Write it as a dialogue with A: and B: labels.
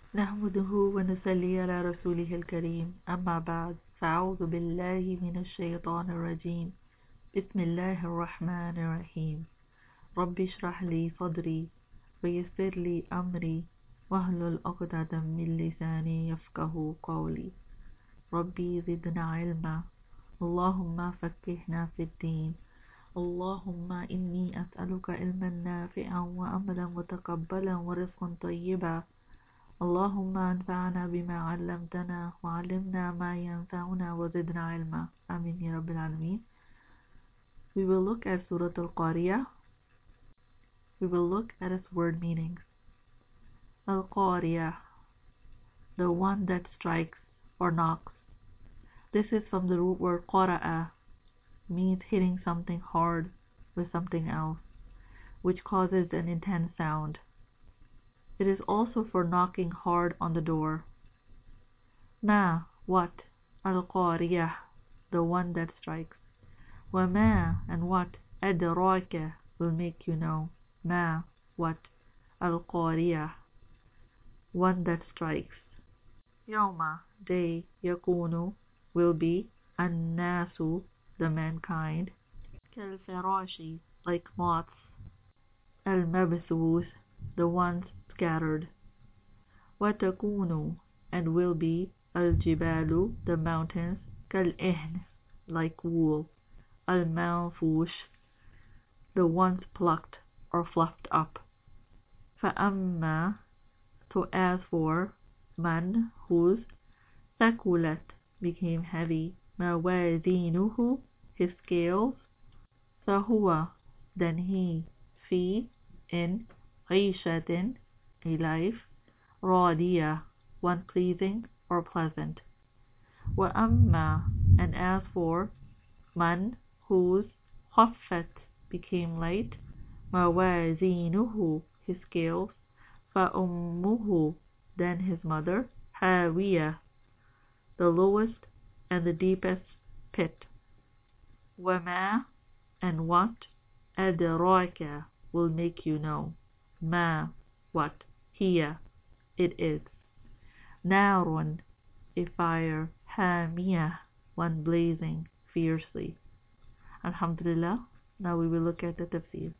A: نحمده ونصلي على رسوله الكريم أما بعد فأعوذ بالله من الشيطان الرجيم بسم الله الرحمن الرحيم رب اشرح لي صدري ويسر لي أمري واحلل عقدة من لساني يفقه قولي ربي زدنا علما اللهم فقهنا في الدين اللهم إني أسألك علما نافعا وعملا متقبلا ورزقا طيبا اللهم انفعنا بما علمتنا وعلمنا ما ينفعنا وزدنا علما آمين يا رب العالمين. We will look at Surah Al-Qariyah. We will look at its word meanings. Al-Qariyah, the one that strikes or knocks. This is from the root word qara'a, means hitting something hard with something else, which causes an intense sound. It is also for knocking hard on the door. Ma, what? Al-Qariyah, the one that strikes. Wa ma, and what? Adraka, will make you know. Ma, what? Al-Qariyah, one that strikes. Yawma, day, yakunu, will be. An-nasu, the mankind. Kal-farashi, like moths. Al-mabthuth, the ones scattered. Watakunu, and will be. Al-jibalu, the mountains. Kal-ihn, like wool. Al-manfush, the ones plucked or fluffed up. Fa'amma, so as for. Man, whose. Thakulat, became heavy. Mawazinuhu, his scales. Fahuwa, then he. Fi, in. Ishatin, a life. Radiya, one pleasing or pleasant. Wa amma, and as for. Man, whose. Khaffat, became light. Mawazinuhu, his scales. Fa'ummuhu, then his mother. Hawiya, the lowest and the deepest pit. Wama, and what. Adraka, will make you know. Ma, what. Hiya, it is. Narun, a fire. Hamiyah, one blazing fiercely. Alhamdulillah. Now we will look at the tafsir.